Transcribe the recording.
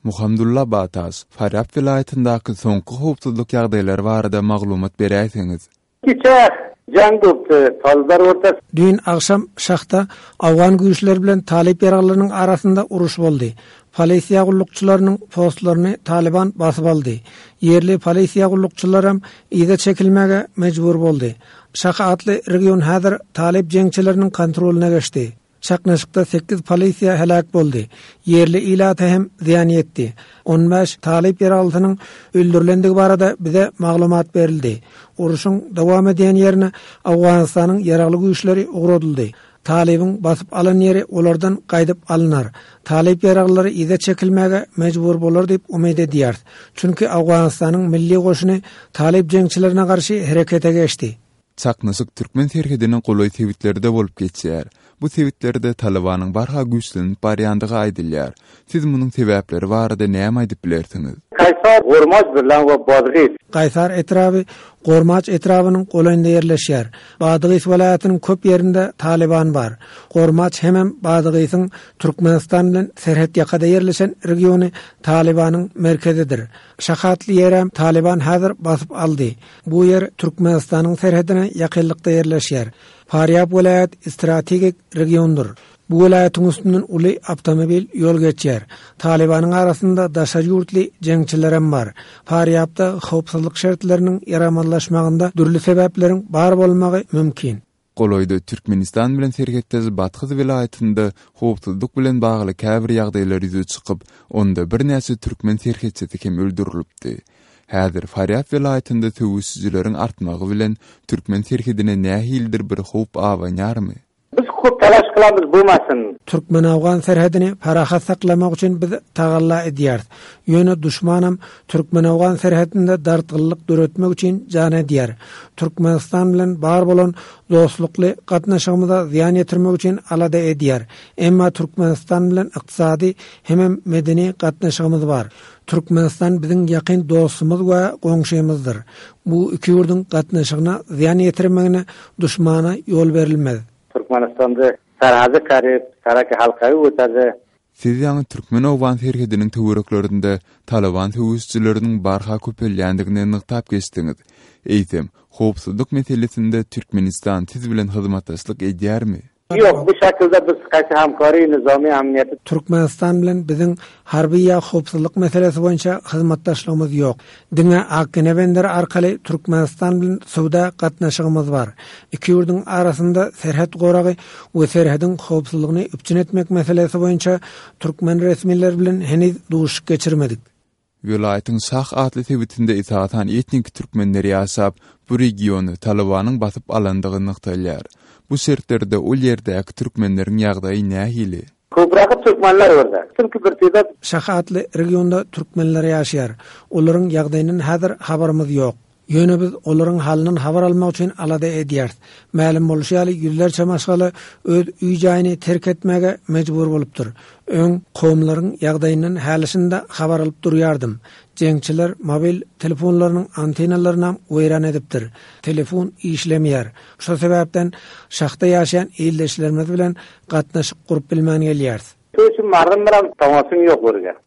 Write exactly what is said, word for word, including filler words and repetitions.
Muhamdullah Bataz, Faryap vilayetindäki soňky howpsuzlyk ýagdaýlary barada maglumat berýärsiňiz. Kiçe jang bopdy, talbar orta. Dün akşam Şahta Awgan güýçleri bilen Talip ýaraglarynyň arasynda uruş boldy. Polisiýa gullukçylarynyň postlaryny Taliban basyp aldy. Yerli polisiýa gullukçylary hem ýa-da çekilmäge mejbur boldy. Şaha atly region häzir Talip jeňçileriniň kontrolyna geçdi. Çaknaşykda sekiz polisiýa helak boldy. Yerli ilata hem ziýan ýetdi. on beş Talip ýaraglarynyň öldürilendigi barada bize maglumat berildi. Uruşyň dowam edýän ýerine Awganystanyň ýaragly güýçleri ugradyldy. Talibin basyp alan ýeri olardan gaýdyp alynar. Talip ýaraglary ýa-da çekilmäge mejbur bolar diýip umyt edýär. Çünki Awganystanyň milli goşuny Talip jeňçilerine garşy herekete geçdi. Çaknaşyk türkmen serhediniň goloý tewitlerinde bolup geçýär. Bu tewitlerde Talibanyň barha güýçlenip barýandygy aýdylýar. Siz munyň sebäpleri barada näme aýdyp bilersiňiz? Kaysar Gormaç bilen we Badygys. Kaysar etrawy Gormaç etrawynyň golaýynda ýerleşýär. Badygys welaýatynyň köp ýerinde Taliban bar. Gormaç hemem Badygysyň Türkmenistan bilen serhet ýakada ýerleşen regiony Talibanyň merkezidir. Şahatly ýerem Taliban häzir basyp aldy. Bu ýer Türkmenistanyň serhetine ýakynlykda ýerleşýär. Faryap welaýat strategik regiondur. Bu welaýatyň üstünden uly avtomobil ýol geçýär. Talibanyň arasynda daşar ýurtly jeňçilerem bar. Faryapda howpsuzlyk şertleriniň ýaramanlaşmagynda dürli sebepleriň bar bolmagy mümkin. Goloýda Türkmenistan bilen serhetde Batkyz vilayetinde howpsuzlyk bilen bagly käbir ýagdaýlar ýüze çykyp, onda bir näçe türkmen serhetçisi hem öldürilipdi. Häzir Faryap vilayetinde tövüsüzleriň artmagy bilen türkmen serhedine nähildir bir howp awanýarmy? Biz köp talaş kılabız bolmasyn. Türkmen Awgan serhedini parahat saklamak üçin biz tagalla edýär. Ýöne düşmanam Türkmen Awgan serhedinde dartgyllyk döretmek üçin jan edýär. Türkmenistan bilen bar bolan dostlukly gatnaşygymyza ziýan ýetirmek üçin alada edýär. Emma Türkmenistan bilen ykdysady hem medeni gatnaşygymyz bar. Türkmenistan biziň ýakyn dostumyz we goňşymyzdyr. Bu iki ýurdun gatnaşygyna ziýan ýetirmegine düşmana ýol berilmez. Türkmenistan'da sarhazy karyp, saraki halkawy ötadi. Siz ýa-ni Türkmen Awgan serhediniň töwereklerinde Taliban tövüsçileriniň barha köpelýändigine nykdap geçdiňiz. Eýtem, howpsuzlyk meselesinde Türkmenistan siz bilen hyzmatdaşlyk edýärmi? Yok, bu şekilde biz kaçı hamkari nizami amniyeti. Türkmenistan bilen biziň harbiy ýa howpsuzlyk meselesi boýunça hyzmatdaşlygymyz ýok. Diňe Akgenebender arkaly Türkmenistan bilen sowda gatnaşygymyz bar. Iki ýurdun arasynda serhet goragy we serhediň howpsuzlygyny üpçün etmek meselesi boýunça türkmen resmiler bilen heniz duşuş geçirmedik. Vilayetin Şah atly tewitinde itaatan etnik türkmenleri ýaşap, bu regiony Talibanyň basyp alandygyny nykdalýar. Bu şertlerde ol ýerdäki türkmenleriň ýagdaýy nähili? Köpräki türkmenler orada. Çünki bir tida Şah atly regionda türkmenler ýaşaýar. Olaryň ýagdaýynyň häzir habarymyz ýok. Ýöne biz olaryň halynyň habar almak üçin alada edýär. Ma'lum bolýaly ýüzlerçe maşgaly öz üý jaýyny terk etmäge mejbur bolupdyr. Öň gowmlaryň ýagdaýynyň hälisinde habar alyp durýardym. Jeňçiler mobil telefonlarynyň antennalaryny weýran edipdir. Telefon işlemýär. Şo sebäpden Şahda ýaşaýan ýyldaşlarymyz bilen gatnaşyk gurup bilmän gelýär. Köçüm marrym bilen tamasym ýok burga.